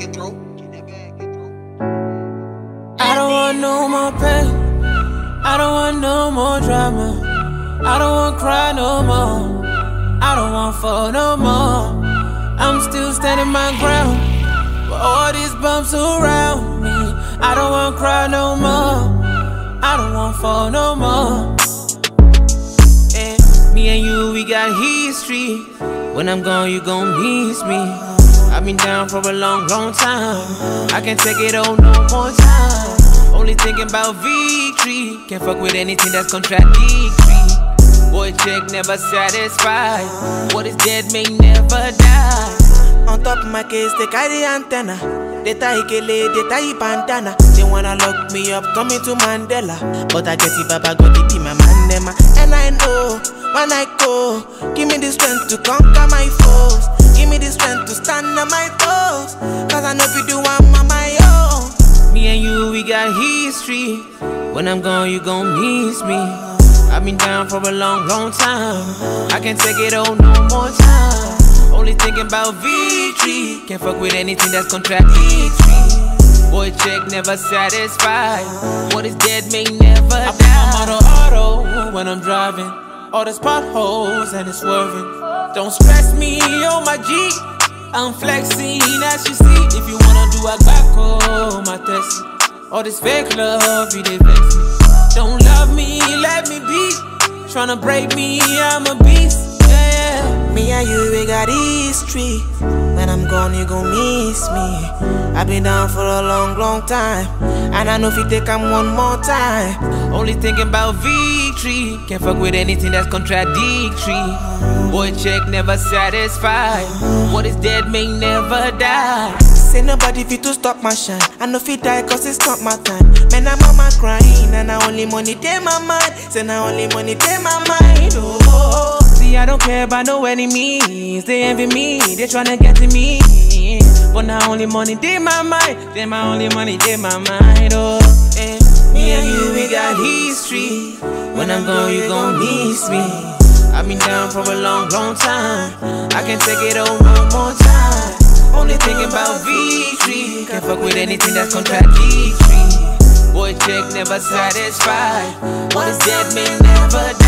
I don't want no more pain. I don't want no more drama. I don't want cry no more. I don't want fall no more. I'm still standing my ground, but all these bumps around me. I don't want cry no more. I don't want fall no more. And me and you, we got history. When I'm gone, you gon' miss me. I've been down for a long, long time. I can't take it on no more time. Only thinking about victory. Can't fuck with anything that's contradictory. Boy check never satisfied. What is dead may never die. On top of my case, they carry antenna. They tie Ikele, they tie bandana. They wanna lock me up, coming to Mandela. But I get it, Baba God, it be my man, them. And I know, when I go, give me the strength to conquer my foes. Give me the strength to stand on my toes. Cause I know if you do, I'm on my own. Me and you, we got history. When I'm gone, you gon' miss me. I've been down for a long, long time. I can't take it on no more time. Only thinking about victory. Can't fuck with anything that's contradictory. Boy check never satisfied. What is dead may never die. I put my auto when I'm driving. All these potholes and it's swerving. Don't stress me on my G. I'm flexing as you see. If you wanna do a back home, my test. All this fake love, you they vex me. Don't love me, let me be. Tryna break me, I'm a beast. Yeah. Me and you, we got history. When I'm gone, you gon' miss me. I've been down for a long, long time. And I know if you take them one more time. Only thinking about victory. Can't fuck with anything that's contradictory. Boy check never satisfied. What is dead may never die. Say nobody fit to stop my shine. I know fit die cause it's not my time. Man, I'm mama crying. And I only money take my mind. Say now only money take my mind. Oh. See, I don't care about no enemies. They envy me, they tryna get to me. But now only money take my mind. Then my only money take my mind. Oh, and me and you, we got history. When I'm gone, you gon' miss me. I've been down for a long, long time. I can't take it on one more time. Only thinking about victory. Can't fuck with anything that's contradictory. Boy check never satisfied. What is dead may never die.